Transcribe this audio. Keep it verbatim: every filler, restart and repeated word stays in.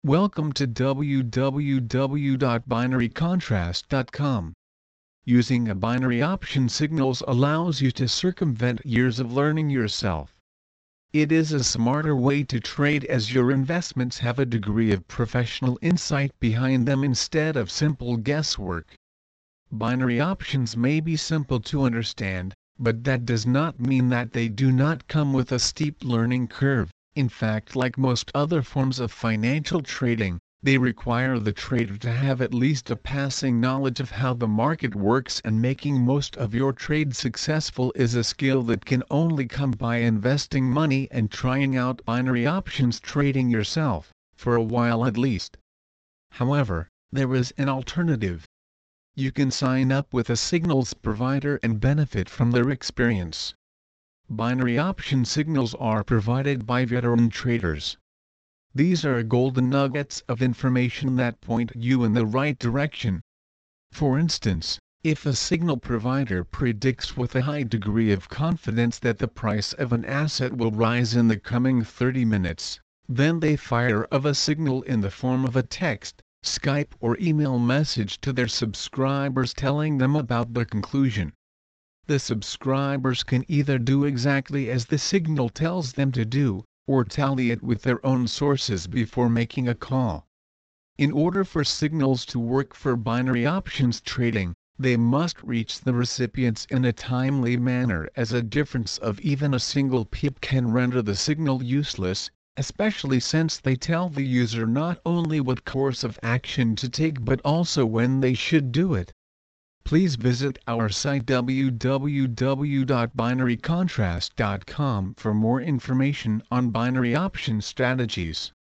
Welcome to w w w dot binary contrast dot com. Using a binary option signals allows you to circumvent years of learning yourself. It is a smarter way to trade as your investments have a degree of professional insight behind them instead of simple guesswork. Binary options may be simple to understand, but that does not mean that they do not come with a steep learning curve. In fact, like most other forms of financial trading, they require the trader to have at least a passing knowledge of how the market works, and making most of your trade successful is a skill that can only come by investing money and trying out binary options trading yourself, for a while at least. However, there is an alternative. You can sign up with a signals provider and benefit from their experience. Binary option signals are provided by veteran traders. These are golden nuggets of information that point you in the right direction. For instance, if a signal provider predicts with a high degree of confidence that the price of an asset will rise in the coming thirty minutes, then they fire of a signal in the form of a text, Skype or email message to their subscribers telling them about the conclusion. The subscribers can either do exactly as the signal tells them to do, or tally it with their own sources before making a call. In order for signals to work for binary options trading, they must reach the recipients in a timely manner, as a difference of even a single pip can render the signal useless, especially since they tell the user not only what course of action to take but also when they should do it. Please visit our site w w w dot binary contrast dot com for more information on binary option strategies.